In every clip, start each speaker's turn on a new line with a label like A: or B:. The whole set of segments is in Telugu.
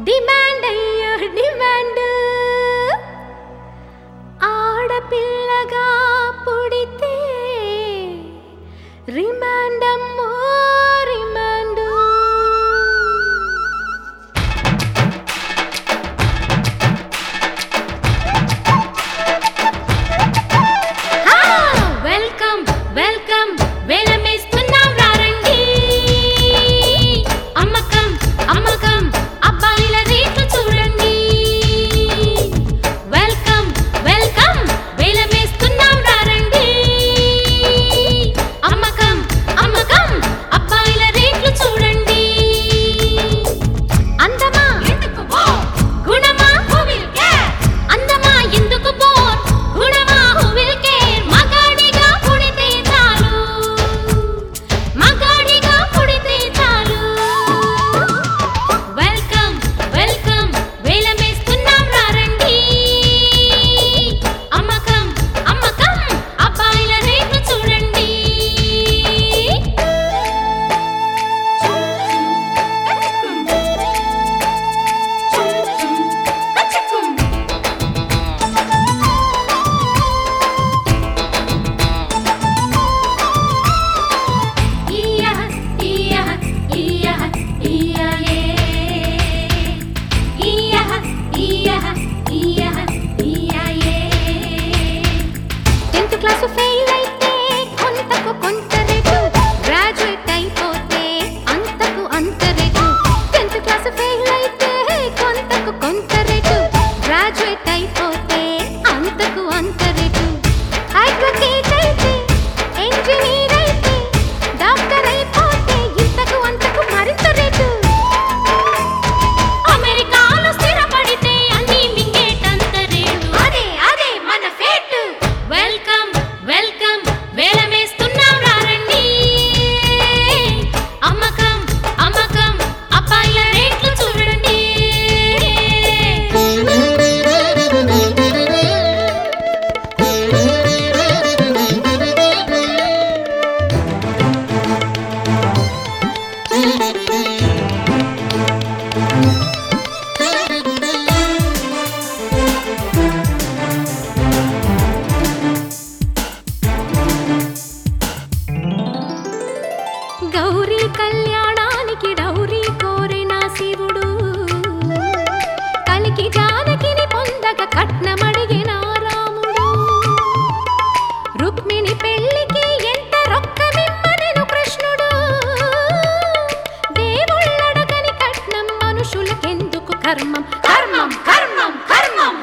A: డిమాండ్ అయ్యో డిమాండ్ ఆడపిల్లగా పుడితే రిమాండ్ అమ్మో రిమాండ్ వెల్కమ్ వెల్కమ్ వేలమేస్తున్నాం రారండి అమ్మకం అమ్మకం అబ్బాయిల రేట్లు చూడండి వెల్కమ్ వెల్కమ్ వేలమేస్తున్నాం రారండి అమ్మకం అమ్మకం అబ్బాయిల రేట్లు చూడండి అందమా ఎందుకు బోర్ గుణమా హూ విల్ కేర్ అందమా ఎందుకు బోర్ గుణమా హూ విల్ కేర్ మగాడిగా పుడితే చాలు మగాడిగా పుడితే చాలు వెల్కమ్ వెల్కమ్ వేలమేస్తున్నాం రారండి అమ్మకం అమ్మకం అబ్బాయిల రేట్లు చూడండి ఇయహ ఇయహ ఇయహ ఇయయే ఇయహ ఇయహ ఇయహ ఇయయే 10th క్లాస్ ఫెయిల్ అయితే కొంతకు కొంత రేటు గ్రాడ్యుయేట్ అయిపోతే అంతకు అంత రేటు 10th క్లాస్ ఫెయిల్ అయితే కొంతకు కొంత రేటు గ్రాడ్యుయేట్ అయిపోతే అంతకు అంత రేటు అడ్వకేట్ అయితే ఇంజనీర్ అయితే డాక్టర్ అయిపోతే ఇంతకు అంతకు మరింత రేటు అమెరికాలో స్థిరపడితే అన్ని మింగేటంత రేటు అదే అదే మన ఫేట్ వెల్కమ్ వెల్కమ్ వేలమేస్తున్నాం రారండి అమ్మకం అమ్మకం అబ్బాయిల రేట్లు చూడండి గౌరీ కళ్యాణానికి డౌరీ కోరిన శివుడు కలికి జానకిని పొందగ కట్నమడిగిన రాముడు రుక్మిణి పెళ్లికి ఎంత రొక్కమిమ్మనెను కృష్ణుడు దేవుళ్ళడగని కట్నం మనుషులకెందుకు కర్మం కర్మం కర్మం కర్మం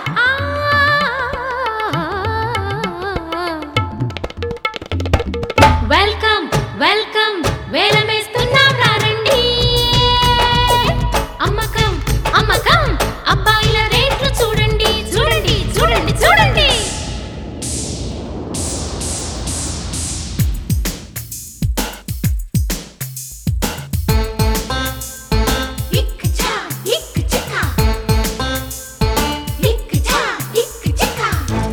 A: వెల్కమ్ వెల్కమ్ వేలమేస్తున్నాం రారండి అమ్మకం అమ్మకం అబ్బాయిల రేట్లు చూడండి చూడండి చూడండి చూడండి ఇక్కచా ఇక్కచకా ఇక్కచా ఇక్కచకా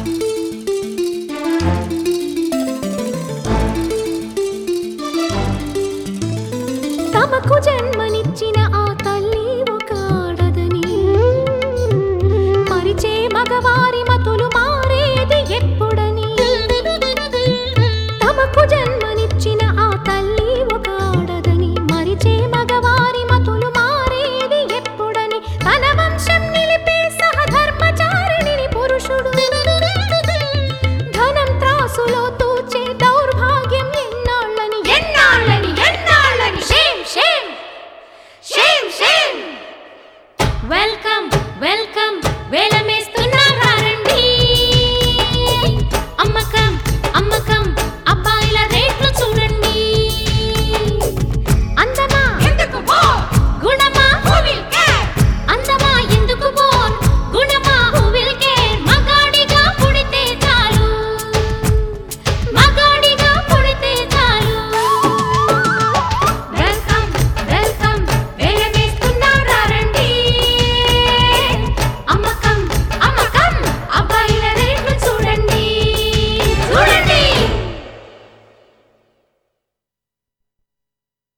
A: తమకు జన్మనిచ్చిన ఆ తల్లి ఒక ఆడదని మరిచే మగవారి మతులు మారేది ఎప్పుడని తమకు జన్మనిచ్చిన ఆ తల్లి ఒక ఆడదని మరిచే మగవారి మతులు మారేది ఎప్పుడని తన వంశం నిలిపే సహధర్మచారిణిని పురుషుడు ధనం త్రాసులో తూచే దౌర్భాగ్యం ఎన్నాళ్ళని ఎన్నాళ్ళని ఎన్నాళ్ళని shame shame shame shame welcome